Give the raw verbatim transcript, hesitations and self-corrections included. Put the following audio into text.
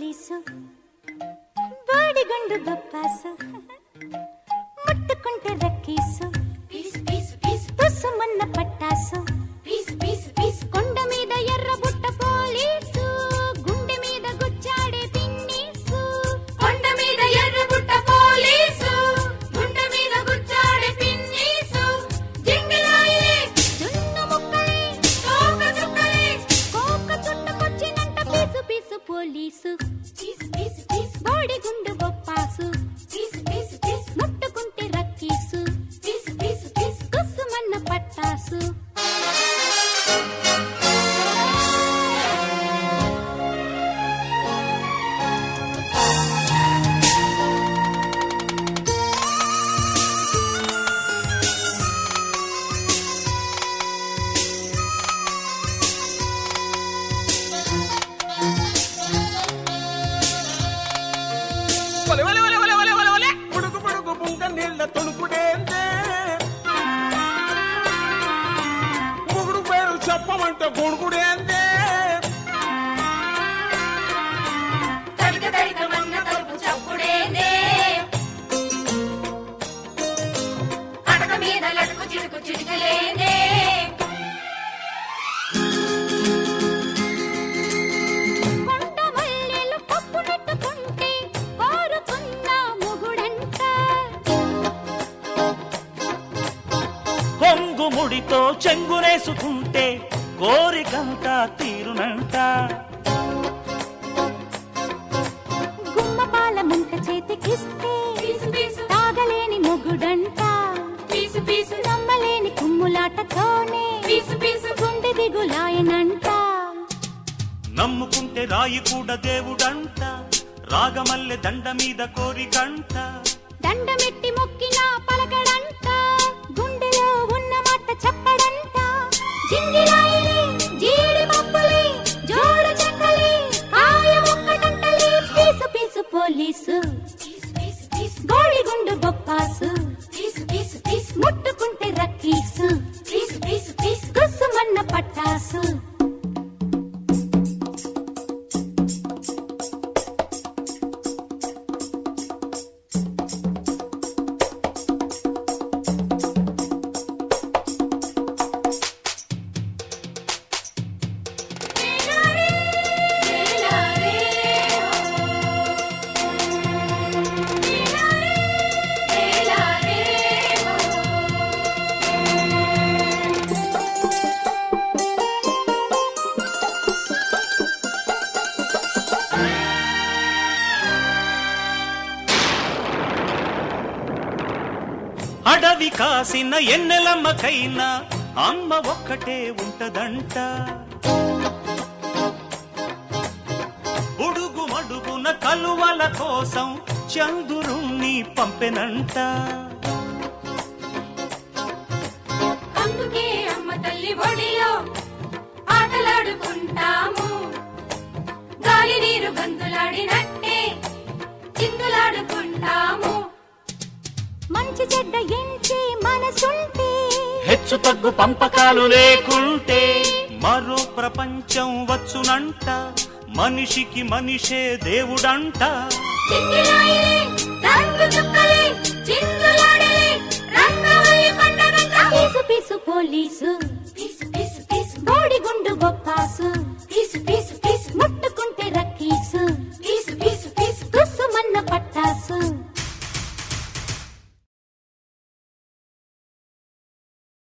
police బాడిగుండు బొప్పాసు ముట్టుకుంటే రక్కీసు తుస్సుమన్న పట్టాసు కొండ మీద ఎర్ర బుట్ట పోలీసు గుండె మీద గుచ్చాడే పిన్నీసు కొండ మీద ఎర్ర బుట్ట పోలీసు గుండె మీద గుచ్చాడే పిన్నీసు జింగిలాయే జున్న ముక్కలే కోక చుక్కలే కోక చుట్టకొచ్చినంట పీసు పీసు పోలీసు బాడిగుండు బొప్పాసు ముట్టుకుంటే రక్కీసు తుస్సుమన్న పట్టాసు చెప్పమంటే కొడుకుడే అంతే తడిక తడిక మన్న తలుపు చప్పుడేనే అటక మీద లటుకు చిడుకు చిడుకలేనే కొండ మల్లెలు పప్పు నెట్టుకుంటే కోరుకున్న మొగుడంట కొంగు ముడితో చెంగునేసుకుంటే కోరికంతా తీరునంట గుమ్మపాల ముంట చేతికిస్తే తాగలేని మొగుడంట నమ్మలేని కుమ్ములాటతోనే గుండె దిగులాయనంట నమ్ముకుంటే రాయి కూడా దేవుడంట రాగమల్లె దండ మీద కోరికంట దండమెట్టి మొక్కినా పలకడంట గుండెలో ఉన్న మాట చెప్పడంట జింగిలాయలే జీడి మప్పులే జోడు చెక్కలే కాయ ఒక్కటంటలే పీసు పీసు పోలీసు గోడిగుండు బొప్పాసు ముట్టుకుంటే రక్కీసు కుసుమన్న పట్టాసు అడవి కాసిన ఎన్నెలమ్మకైనా అమ్మ ఒక్కటే ఉంటదంట ఉడుగు మడుగున కలువల కోసం చంద్రుణ్ణి పంపెనంట అందుకే అమ్మ తల్లి ఒడిలో ఆటలాడుకుంటాము గాలి నీరు గంతులాడినట్టే చిందులాడుకుంటాము మంచి చెడ్డ ఎంచి మనసుంటే హెచ్చు తగ్గు పంపకాలు లేకుంటే మరో ప్రపంచం వచ్చునంట మనిషికి మనిషే దేవుడంట పీసు పీసు పోలీసు బాడిగుండు బొప్పాసు